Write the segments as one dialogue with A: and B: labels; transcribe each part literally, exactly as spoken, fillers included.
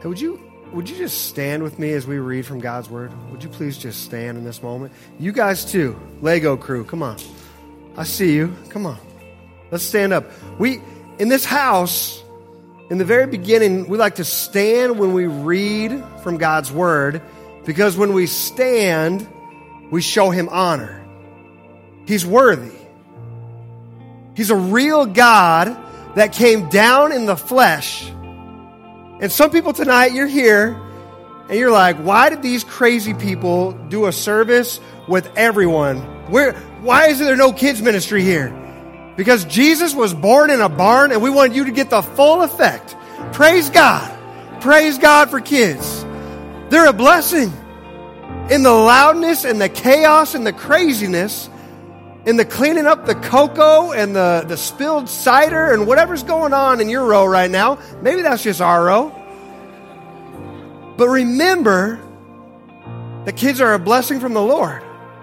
A: Hey, would you would you just stand with me as we read from God's Word? Would you please just stand in this moment? You guys too, Lego crew, come on. I see you. Come on. Let's stand up. We, in this house, in the very beginning, we like to stand when we read from God's Word, because when we stand, we show Him honor. He's worthy. He's a real God that came down in the flesh. And some people tonight, you're here, and you're like, why did these crazy people do a service with everyone? Where, why is there no kids ministry here? Because Jesus was born in a barn, and we want you to get the full effect. Praise God. Praise God for kids. They're a blessing. In the loudness and the chaos and the craziness, in the cleaning up the cocoa and the, the spilled cider and whatever's going on in your row right now. Maybe that's just our row. But remember, the kids are a blessing from the Lord.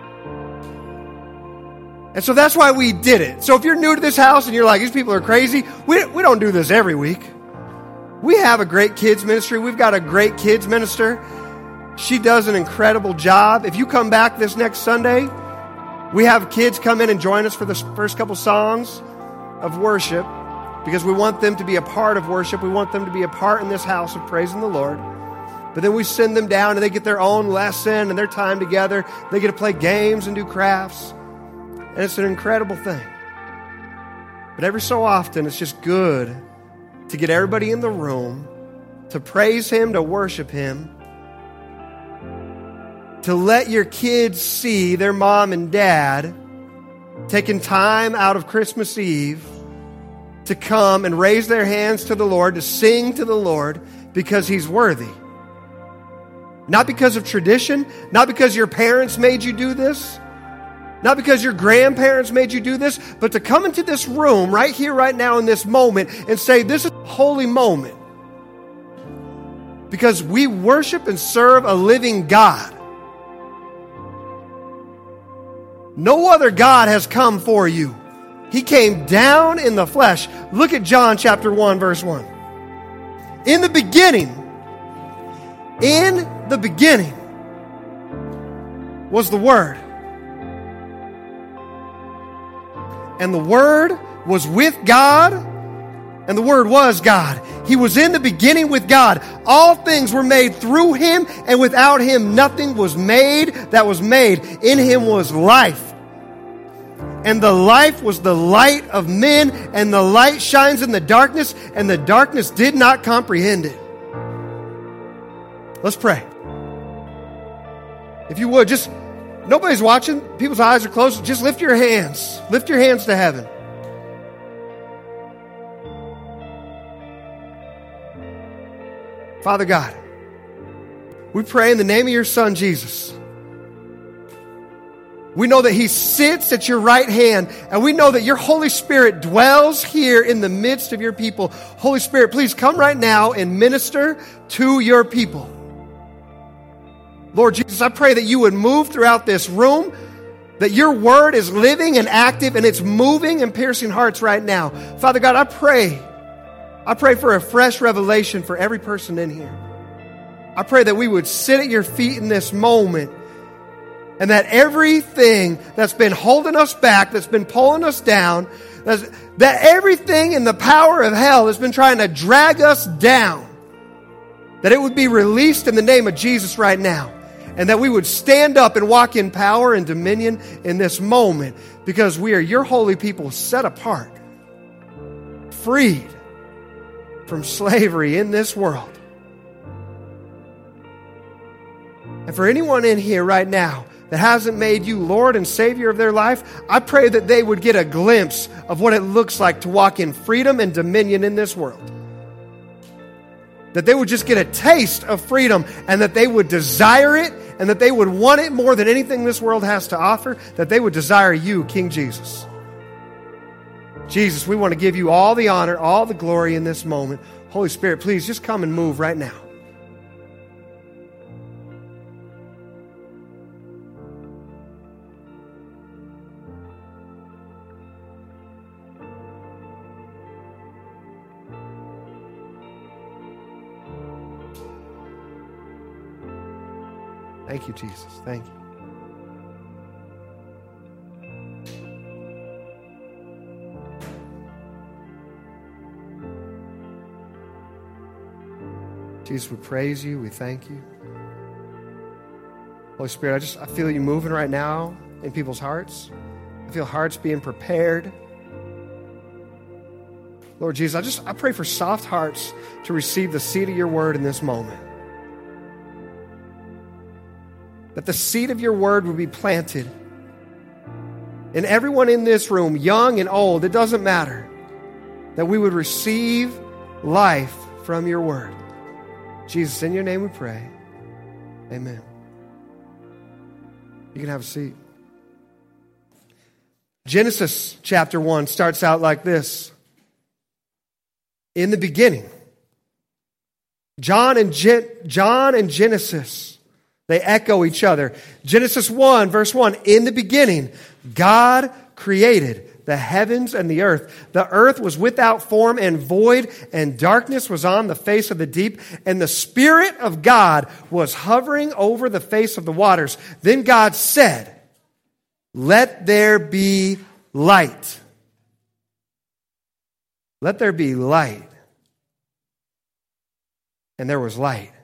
A: And so that's why we did it. So if you're new to this house and you're like, these people are crazy, we, we don't do this every week. We have a great kids ministry. We've got a great kids minister. She does an incredible job. If you come back this next Sunday, we have kids come in and join us for the first couple songs of worship, because we want them to be a part of worship. We want them to be a part in this house of praising the Lord. But then we send them down and they get their own lesson and their time together. They get to play games and do crafts. And it's an incredible thing. But every so often, it's just good to get everybody in the room to praise Him, to worship Him, to let your kids see their mom and dad taking time out of Christmas Eve to come and raise their hands to the Lord, to sing to the Lord, because He's worthy. Not because of tradition, not because your parents made you do this, not because your grandparents made you do this, but to come into this room right here, right now in this moment and say, this is a holy moment. Because we worship and serve a living God. No other God has come for you. He came down in the flesh. Look at John chapter one, verse one. In the beginning, in the beginning was the Word. And the Word was with God, and the Word was God. He was in the beginning with God. All things were made through Him, and without Him nothing was made that was made. In Him was life. And the life was the light of men, and the light shines in the darkness, and the darkness did not comprehend it. Let's pray. If you would, just, nobody's watching. People's eyes are closed. Just lift your hands. Lift your hands to heaven. Father God, we pray in the name of your Son, Jesus. We know that He sits at your right hand, and we know that your Holy Spirit dwells here in the midst of your people. Holy Spirit, please come right now and minister to your people. Lord Jesus, I pray that you would move throughout this room, that your word is living and active, and it's moving and piercing hearts right now. Father God, I pray, I pray for a fresh revelation for every person in here. I pray that we would sit at your feet in this moment, and that everything that's been holding us back, that's been pulling us down, that everything in the power of hell that's been trying to drag us down, that it would be released in the name of Jesus right now. And that we would stand up and walk in power and dominion in this moment, because we are your holy people, set apart, freed from slavery in this world. And for anyone in here right now that hasn't made you Lord and Savior of their life, I pray that they would get a glimpse of what it looks like to walk in freedom and dominion in this world. That they would just get a taste of freedom, and that they would desire it, and that they would want it more than anything this world has to offer, that they would desire you, King Jesus. Jesus, we want to give you all the honor, all the glory in this moment. Holy Spirit, please just come and move right now. Thank you, Jesus. Thank you. Jesus, we praise you. We thank you. Holy Spirit, I just I feel you moving right now in people's hearts. I feel hearts being prepared. Lord Jesus, I just I pray for soft hearts to receive the seed of your word in this moment. That the seed of your word would be planted. And everyone in this room, young and old, it doesn't matter. That we would receive life from your word. Jesus, in your name we pray. Amen. You can have a seat. Genesis chapter one starts out like this. In the beginning, John and Gen- John and Genesis, they echo each other. Genesis one, verse one, in the beginning, God created the heavens and the earth. The earth was without form and void, and darkness was on the face of the deep, and the Spirit of God was hovering over the face of the waters. Then God said, let there be light. Let there be light. And there was light.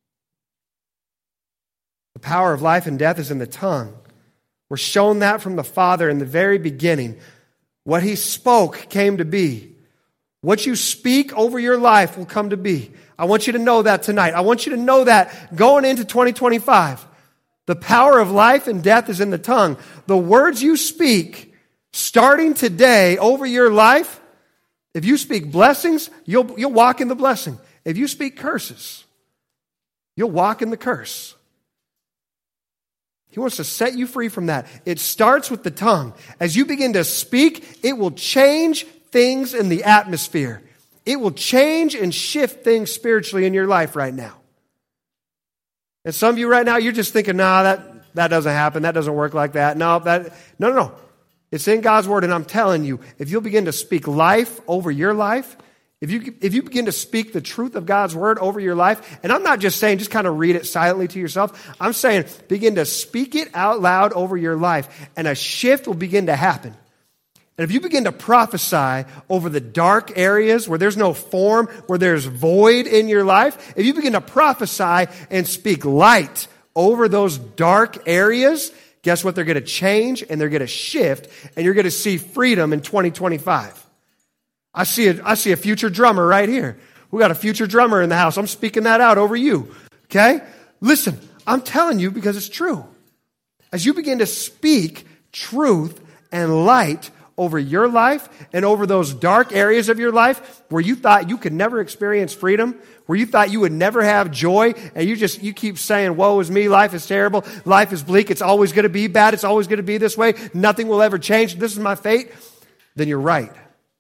A: The power of life and death is in the tongue. We're shown that from the Father in the very beginning. What he spoke came to be. What you speak over your life will come to be. I want you to know that tonight. I want you to know that going into twenty twenty-five. The power of life and death is in the tongue. The words you speak, starting today over your life, if you speak blessings, you'll, you'll walk in the blessing. If you speak curses, you'll walk in the curse. He wants to set you free from that. It starts with the tongue. As you begin to speak, it will change things in the atmosphere. It will change and shift things spiritually in your life right now. And some of you right now, you're just thinking, nah, that, that doesn't happen. That doesn't work like that. No, that, no, no, no. It's in God's word, and I'm telling you, if you'll begin to speak life over your life, If you, if you begin to speak the truth of God's word over your life, and I'm not just saying just kind of read it silently to yourself. I'm saying begin to speak it out loud over your life, and a shift will begin to happen. And if you begin to prophesy over the dark areas where there's no form, where there's void in your life, if you begin to prophesy and speak light over those dark areas, guess what? They're going to change and they're going to shift, and you're going to see freedom in twenty twenty-five. I see a, I see a future drummer right here. We got a future drummer in the house. I'm speaking that out over you. Okay? Listen, I'm telling you because it's true. As you begin to speak truth and light over your life and over those dark areas of your life where you thought you could never experience freedom, where you thought you would never have joy, and you just, you keep saying, woe is me, life is terrible, life is bleak, it's always going to be bad, it's always going to be this way, nothing will ever change, this is my fate, then you're right.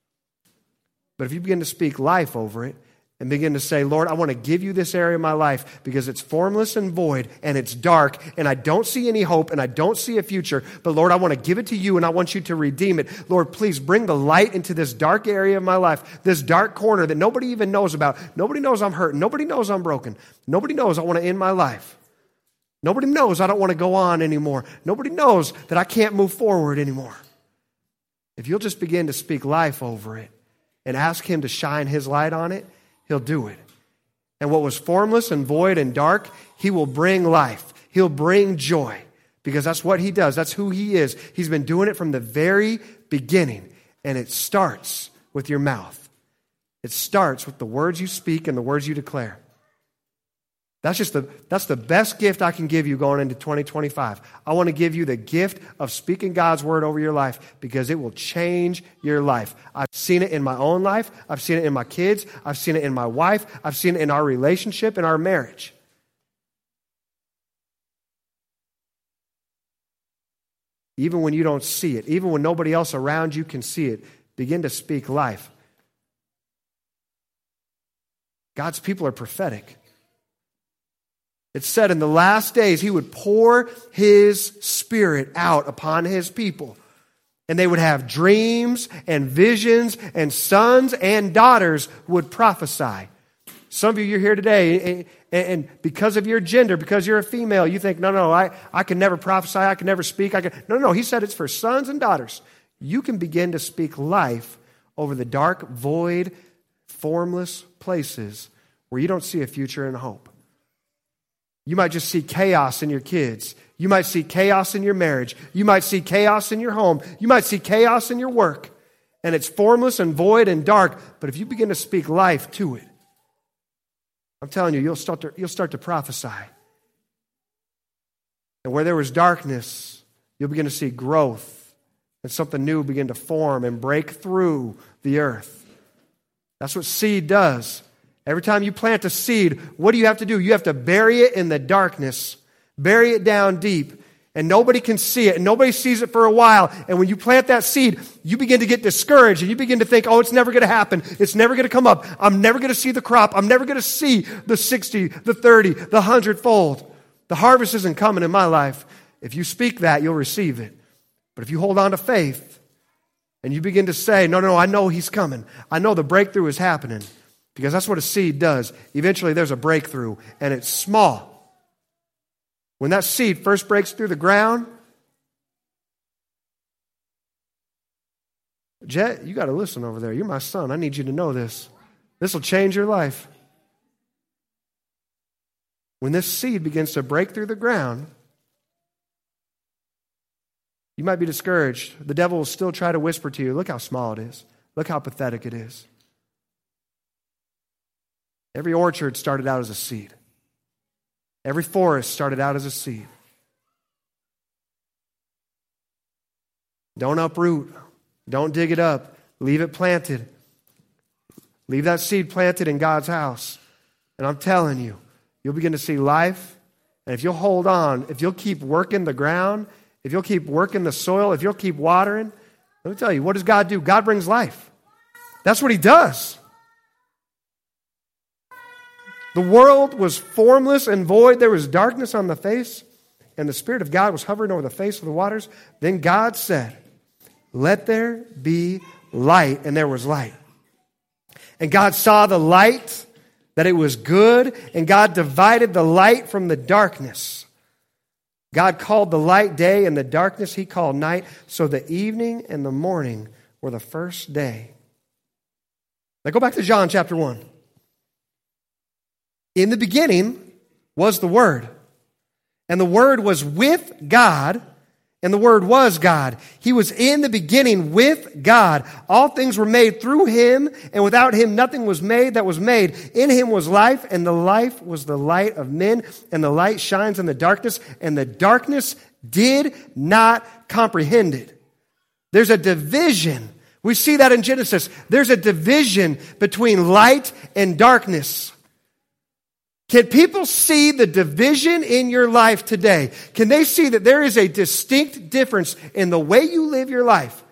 A: But if you begin to speak life over it and begin to say, Lord, I want to give you this area of my life because it's formless and void and it's dark and I don't see any hope and I don't see a future. But Lord, I want to give it to you and I want you to redeem it. Lord, please bring the light into this dark area of my life, this dark corner that nobody even knows about. Nobody knows I'm hurting. Nobody knows I'm broken. Nobody knows I want to end my life. Nobody knows I don't want to go on anymore. Nobody knows that I can't move forward anymore. If you'll just begin to speak life over it, and ask him to shine his light on it, he'll do it. And what was formless and void and dark, he will bring life. He'll bring joy because that's what he does. That's who he is. He's been doing it from the very beginning. And it starts with your mouth. It starts with the words you speak and the words you declare. That's just the, that's the best gift I can give you going into twenty twenty-five. I want to give you the gift of speaking God's word over your life because it will change your life. I've seen it in my own life. I've seen it in my kids. I've seen it in my wife. I've seen it in our relationship, in our marriage. Even when you don't see it, even when nobody else around you can see it, begin to speak life. God's people are prophetic. It said in the last days, he would pour his spirit out upon his people. And they would have dreams and visions, and sons and daughters would prophesy. Some of you, you're here today, and, and because of your gender, because you're a female, you think, no, no, I, I can never prophesy, I can never speak. I can. No, no, he said it's for sons and daughters. You can begin to speak life over the dark, void, formless places where you don't see a future and hope. You might just see chaos in your kids. You might see chaos in your marriage. You might see chaos in your home. You might see chaos in your work. And it's formless and void and dark. But if you begin to speak life to it, I'm telling you, you'll start to, you'll start to prophesy. And where there was darkness, you'll begin to see growth. And something new begin to form and break through the earth. That's what seed does. Every time you plant a seed, what do you have to do? You have to bury it in the darkness. Bury it down deep. And nobody can see it. And nobody sees it for a while. And when you plant that seed, you begin to get discouraged. And you begin to think, oh, it's never going to happen. It's never going to come up. I'm never going to see the crop. I'm never going to see the sixty, the thirty, the hundredfold. The harvest isn't coming in my life. If you speak that, you'll receive it. But if you hold on to faith, and you begin to say, no, no, no, I know he's coming. I know the breakthrough is happening. Because that's what a seed does. Eventually there's a breakthrough, and it's small. When that seed first breaks through the ground, Jet, you got to listen over there. You're my son. I need you to know this. This will change your life. When this seed begins to break through the ground, you might be discouraged. The devil will still try to whisper to you, look how small it is. Look how pathetic it is. Every orchard started out as a seed. Every forest started out as a seed. Don't uproot. Don't dig it up. Leave it planted. Leave that seed planted in God's house. And I'm telling you, you'll begin to see life. And if you'll hold on, if you'll keep working the ground, if you'll keep working the soil, if you'll keep watering, let me tell you, what does God do? God brings life. That's what he does. The world was formless and void. There was darkness on the face, and the Spirit of God was hovering over the face of the waters. Then God said, let there be light, and there was light. And God saw the light, that it was good, and God divided the light from the darkness. God called the light day, and the darkness he called night. So the evening and the morning were the first day. Now go back to John chapter one. In the beginning was the Word, and the Word was with God, and the Word was God. He was in the beginning with God. All things were made through him, and without him nothing was made that was made. In him was life, and the life was the light of men, and the light shines in the darkness, and the darkness did not comprehend it. There's a division. We see that in Genesis. There's a division between light and darkness. Can people see the division in your life today? Can they see that there is a distinct difference in the way you live your life?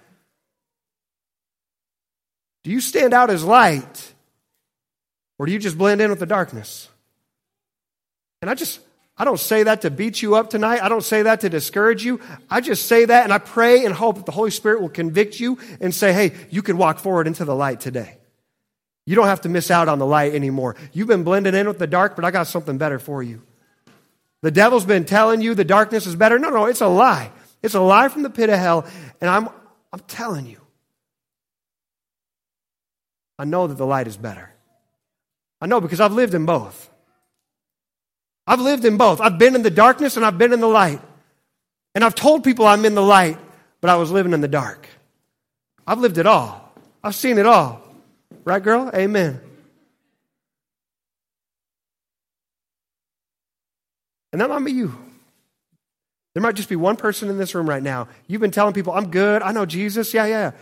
A: Do you stand out as light, or do you just blend in with the darkness? And I just, I don't say that to beat you up tonight. I don't say that to discourage you. I just say that, and I pray and hope that the Holy Spirit will convict you and say, hey, you can walk forward into the light today. You don't have to miss out on the light anymore. You've been blending in with the dark, but I got something better for you. The devil's been telling you the darkness is better. No, no, it's a lie. It's a lie from the pit of hell. And I'm, I'm telling you, I know that the light is better. I know because I've lived in both. I've lived in both. I've been in the darkness and I've been in the light. And I've told people I'm in the light, but I was living in the dark. I've lived it all. I've seen it all. Right, girl? Amen. And that might be you. There might just be one person in this room right now. You've been telling people, I'm good. I know Jesus. Yeah, yeah.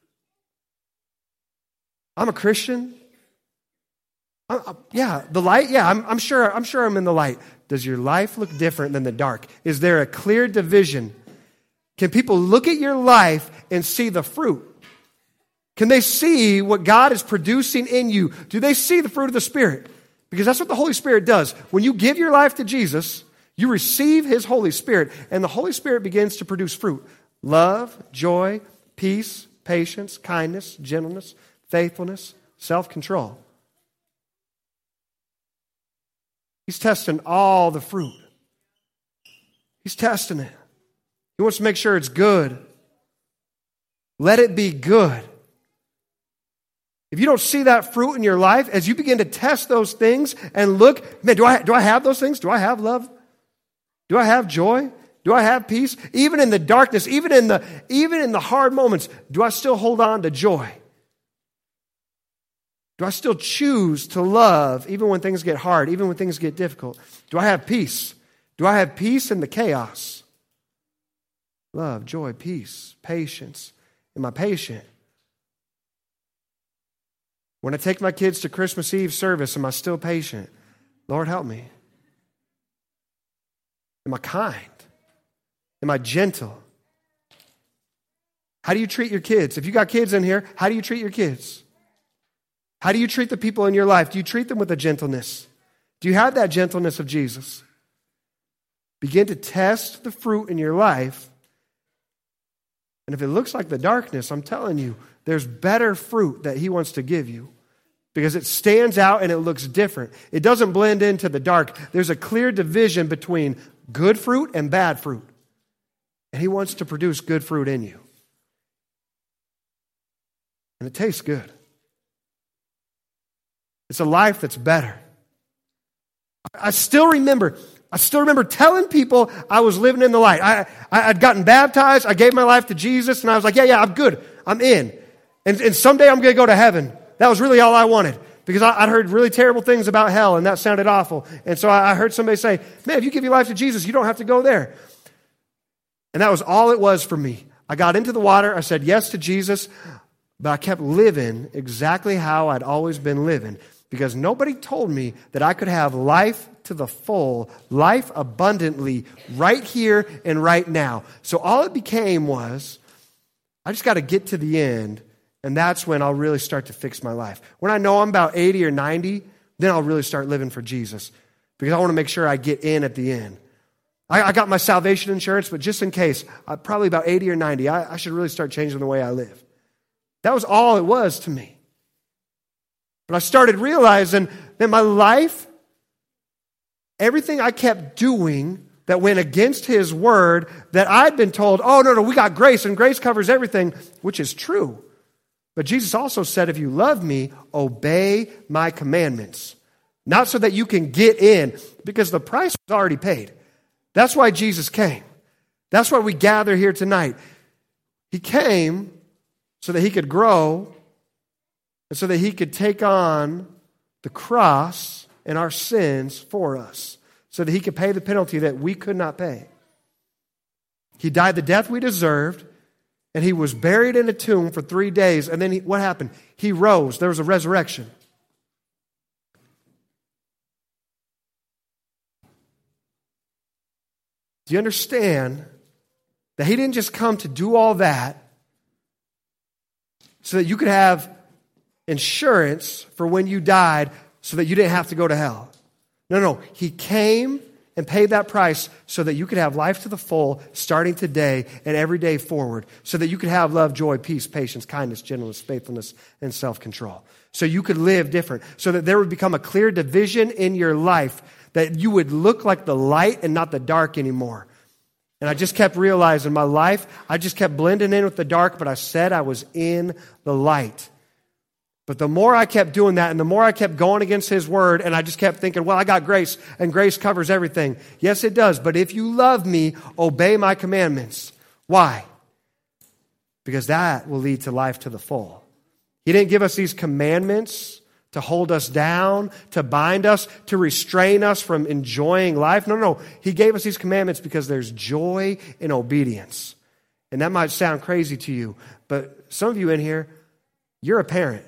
A: I'm a Christian. I, I, yeah, the light. Yeah, I'm, I'm sure. I'm sure I'm in the light. Does your life look different than the dark? Is there a clear division? Can people look at your life and see the fruit? Can they see what God is producing in you? Do they see the fruit of the Spirit? Because that's what the Holy Spirit does. When you give your life to Jesus, you receive His Holy Spirit, and the Holy Spirit begins to produce fruit. Love, joy, peace, patience, kindness, gentleness, faithfulness, self-control. He's testing all the fruit. He's testing it. He wants to make sure it's good. Let it be good. If you don't see that fruit in your life, as you begin to test those things and look, man, do I, do I have those things? Do I have love? Do I have joy? Do I have peace? Even in the darkness, even in the, even in the hard moments, do I still hold on to joy? Do I still choose to love even when things get hard, even when things get difficult? Do I have peace? Do I have peace in the chaos? Love, joy, peace, patience. Am I patient? When I take my kids to Christmas Eve service, am I still patient? Lord, help me. Am I kind? Am I gentle? How do you treat your kids? If you got kids in here, how do you treat your kids? How do you treat the people in your life? Do you treat them with a gentleness? Do you have that gentleness of Jesus? Begin to test the fruit in your life. And if it looks like the darkness, I'm telling you, there's better fruit that he wants to give you because it stands out and it looks different. It doesn't blend into the dark. There's a clear division between good fruit and bad fruit. And he wants to produce good fruit in you. And it tastes good. It's a life that's better. I still remember, I still remember telling people I was living in the light. I, I, I'd gotten baptized. I gave my life to Jesus. And I was like, yeah, yeah, I'm good. I'm in. And, and someday I'm going to go to heaven. That was really all I wanted. Because I, I'd heard really terrible things about hell, and that sounded awful. And so I, I heard somebody say, man, if you give your life to Jesus, you don't have to go there. And that was all it was for me. I got into the water. I said yes to Jesus. But I kept living exactly how I'd always been living. Because nobody told me that I could have life to the full, life abundantly, right here and right now. So all it became was, I just got to get to the end, and that's when I'll really start to fix my life. When I know I'm about eighty or ninety, then I'll really start living for Jesus. Because I want to make sure I get in at the end. I, I got my salvation insurance, but just in case, I'm probably about eighty or ninety, I, I should really start changing the way I live. That was all it was to me. But I started realizing that my life, everything I kept doing that went against his word, that I'd been told, oh, no, no, we got grace, and grace covers everything, which is true. But Jesus also said, if you love me, obey my commandments. Not so that you can get in, because the price was already paid. That's why Jesus came. That's why we gather here tonight. He came so that he could grow, and so that he could take on the cross and our sins for us. So that he could pay the penalty that we could not pay. He died the death we deserved. And he was buried in a tomb for three days. And then he, what happened? He rose. There was a resurrection. Do you understand that he didn't just come to do all that so that you could have insurance for when you died so that you didn't have to go to hell? No, no. He came and paid that price so that you could have life to the full starting today and every day forward. So that you could have love, joy, peace, patience, kindness, gentleness, faithfulness, and self-control. So you could live different. So that there would become a clear division in your life. That you would look like the light and not the dark anymore. And I just kept realizing my life, I just kept blending in with the dark, but I said I was in the light. But the more I kept doing that and the more I kept going against his word, and I just kept thinking, well, I got grace and grace covers everything. Yes, it does. But if you love me, obey my commandments. Why? Because that will lead to life to the full. He didn't give us these commandments to hold us down, to bind us, to restrain us from enjoying life. No, no. He gave us these commandments because there's joy in obedience. And that might sound crazy to you, but some of you in here, you're a parent.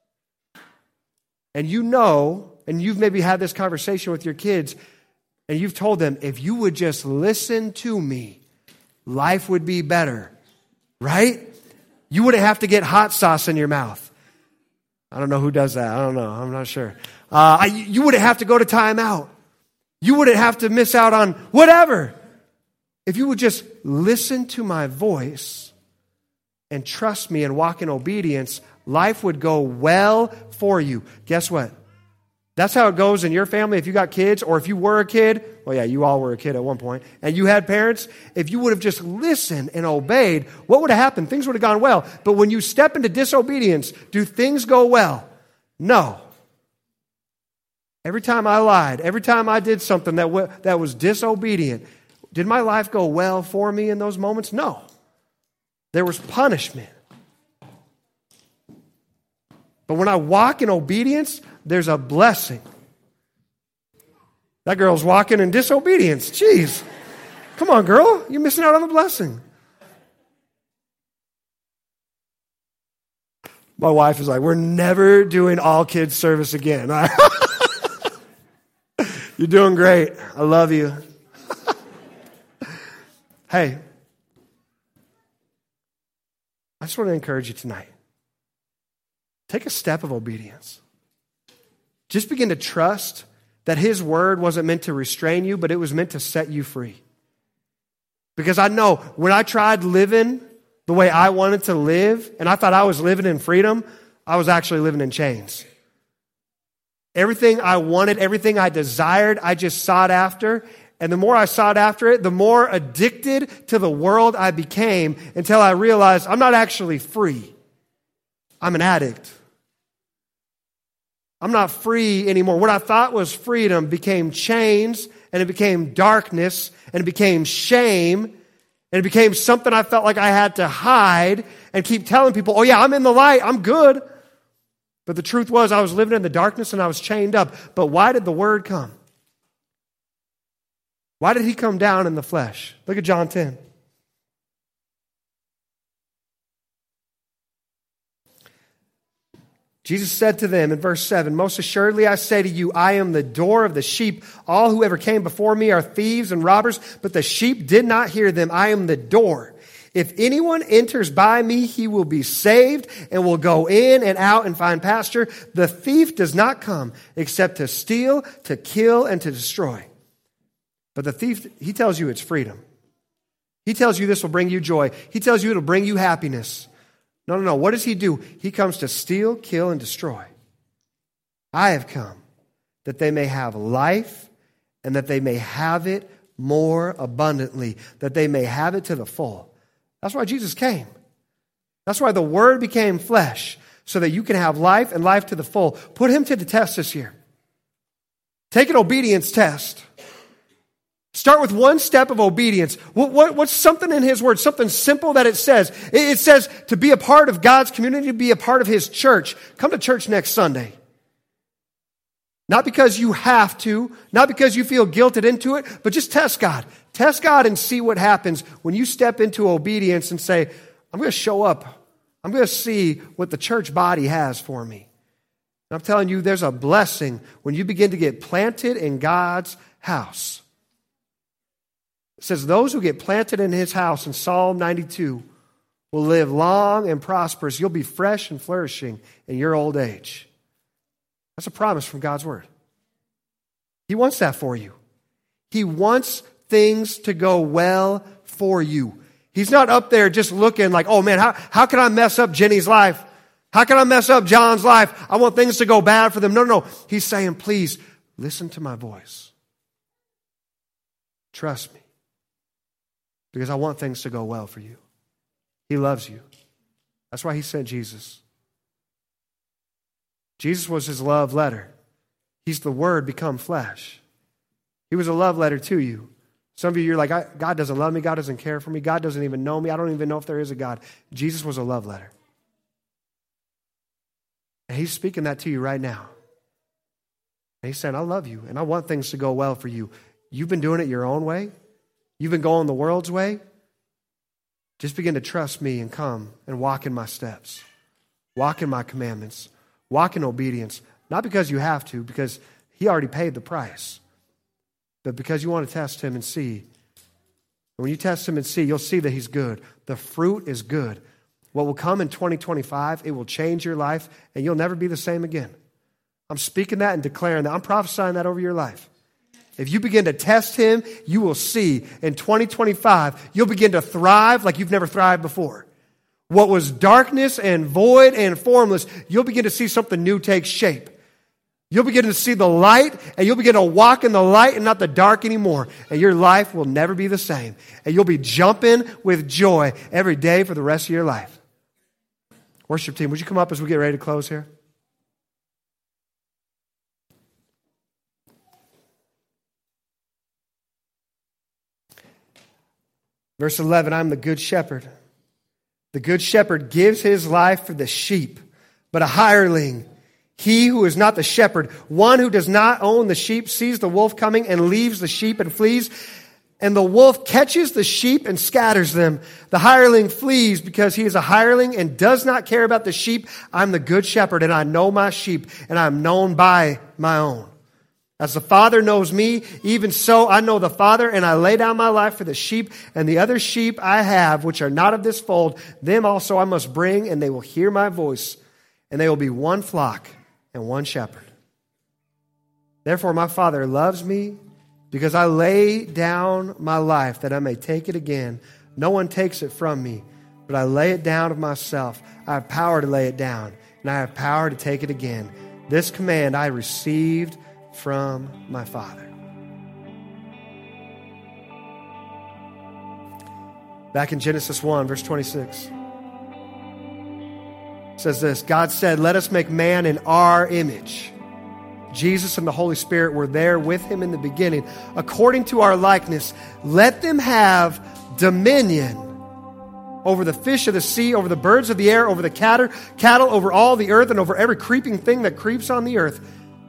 A: And you know, and you've maybe had this conversation with your kids, and you've told them, if you would just listen to me, life would be better, right? You wouldn't have to get hot sauce in your mouth. I don't know who does that. I don't know. I'm not sure. Uh, I, you wouldn't have to go to timeout. You wouldn't have to miss out on whatever. If you would just listen to my voice and trust me and walk in obedience, life would go well for you. Guess what? That's how it goes in your family if you got kids, or if you were a kid. Well, yeah, you all were a kid at one point, and you had parents. If you would have just listened and obeyed, what would have happened? Things would have gone well. But when you step into disobedience, do things go well? No. Every time I lied, every time I did something that, w- that was disobedient, did my life go well for me in those moments? No. There was punishment. But when I walk in obedience, there's a blessing. That girl's walking in disobedience. Jeez. Come on, girl. You're missing out on the blessing. My wife is like, we're never doing all kids service again. You're doing great. I love you. Hey, I just want to encourage you tonight. Take a step of obedience. Just begin to trust that His word wasn't meant to restrain you, but it was meant to set you free. Because I know when I tried living the way I wanted to live, and I thought I was living in freedom, I was actually living in chains. Everything I wanted, everything I desired, I just sought after. And the more I sought after it, the more addicted to the world I became, until I realized I'm not actually free. I'm an addict. I'm not free anymore. What I thought was freedom became chains, and it became darkness, and it became shame, and it became something I felt like I had to hide and keep telling people, oh yeah, I'm in the light, I'm good. But the truth was I was living in the darkness and I was chained up. But why did the word come? Why did He come down in the flesh? Look at John ten. Jesus said to them in verse seven, most assuredly I say to you, I am the door of the sheep. All who ever came before me are thieves and robbers, but the sheep did not hear them. I am the door. If anyone enters by me, he will be saved and will go in and out and find pasture. The thief does not come except to steal, to kill, and to destroy. But the thief, he tells you it's freedom. He tells you this will bring you joy. He tells you it'll bring you happiness. No, no, no. What does he do? He comes to steal, kill, and destroy. I have come that they may have life and that they may have it more abundantly, that they may have it to the full. That's why Jesus came. That's why the Word became flesh, so that you can have life and life to the full. Put Him to the test this year. Take an obedience test. Start with one step of obedience. What, what, what's something in His Word, something simple that it says? It, it says to be a part of God's community, to be a part of His church. Come to church next Sunday. Not because you have to, not because you feel guilted into it, but just test God. Test God and see what happens when you step into obedience and say, I'm going to show up. I'm going to see what the church body has for me. And I'm telling you, there's a blessing when you begin to get planted in God's house. It says, those who get planted in His house in Psalm ninety-two will live long and prosperous. You'll be fresh and flourishing in your old age. That's a promise from God's Word. He wants that for you. He wants things to go well for you. He's not up there just looking like, oh man, how, how can I mess up Jenny's life? How can I mess up John's life? I want things to go bad for them. No, no. He's saying, please listen to my voice. Trust me. Because I want things to go well for you. He loves you. That's why He sent Jesus. Jesus was His love letter. He's the Word become flesh. He was a love letter to you. Some of you, you're like, God doesn't love me. God doesn't care for me. God doesn't even know me. I don't even know if there is a God. Jesus was a love letter. And He's speaking that to you right now. And He's saying, I love you, and I want things to go well for you. You've been doing it your own way. You've been going the world's way. Just begin to trust me and come and walk in my steps. Walk in my commandments. Walk in obedience. Not because you have to, because He already paid the price. But because you want to test Him and see. When you test Him and see, you'll see that He's good. The fruit is good. What will come in twenty twenty-five, it will change your life, and you'll never be the same again. I'm speaking that and declaring that. I'm prophesying that over your life. If you begin to test Him, you will see in twenty twenty-five, you'll begin to thrive like you've never thrived before. What was darkness and void and formless, you'll begin to see something new take shape. You'll begin to see the light, and you'll begin to walk in the light and not the dark anymore. And your life will never be the same. And you'll be jumping with joy every day for the rest of your life. Worship team, would you come up as we get ready to close here? Verse eleven, I'm the good shepherd. The good shepherd gives his life for the sheep, but a hireling, he who is not the shepherd, one who does not own the sheep, sees the wolf coming and leaves the sheep and flees. And the wolf catches the sheep and scatters them. The hireling flees because he is a hireling and does not care about the sheep. I'm the good shepherd, and I know my sheep, and I'm known by my own. As the Father knows me, even so I know the Father, and I lay down my life for the sheep, and the other sheep I have, which are not of this fold, them also I must bring, and they will hear my voice, and they will be one flock and one shepherd. Therefore my Father loves me, because I lay down my life that I may take it again. No one takes it from me, but I lay it down of myself. I have power to lay it down, and I have power to take it again. This command I received from my Father. Back in Genesis one, verse twenty-six, it says this, God said, let us make man in our image. Jesus and the Holy Spirit were there with him in the beginning. According to our likeness, let them have dominion over the fish of the sea, over the birds of the air, over the cattle, cattle, over all the earth, and over every creeping thing that creeps on the earth.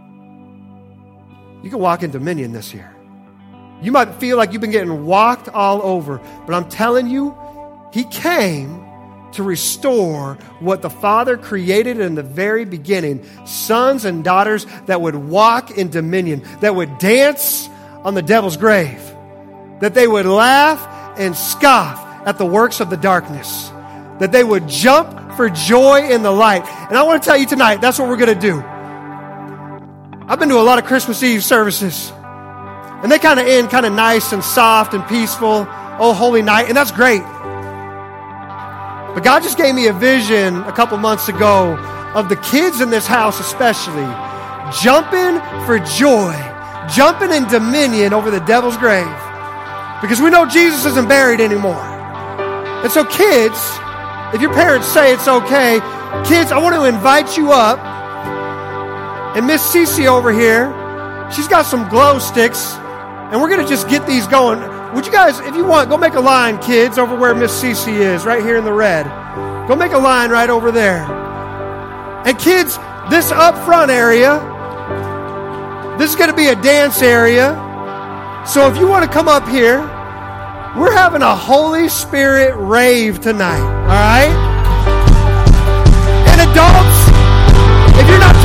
A: You can walk in dominion this year. You might feel like you've been getting walked all over, but I'm telling you, he came to restore what the Father created in the very beginning. Sons and daughters that would walk in dominion, that would dance on the devil's grave, that they would laugh and scoff at the works of the darkness, that they would jump for joy in the light. And I want to tell you tonight, that's what we're going to do. I've been to a lot of Christmas Eve services, and they kind of end kind of nice and soft and peaceful, oh, holy night, and that's great. But God just gave me a vision a couple months ago of the kids in this house especially jumping for joy, jumping in dominion over the devil's grave. Because we know Jesus isn't buried anymore. And so kids, if your parents say it's okay, kids, I want to invite you up. And Miss Cece over here, she's got some glow sticks, and we're going to just get these going. Would you guys, if you want, go make a line, kids, over where Miss Cece is, right here in the red. Go make a line right over there. And kids, this up front area, this is going to be a dance area. So if you want to come up here, we're having a Holy Spirit rave tonight, all right? And adults, if you're not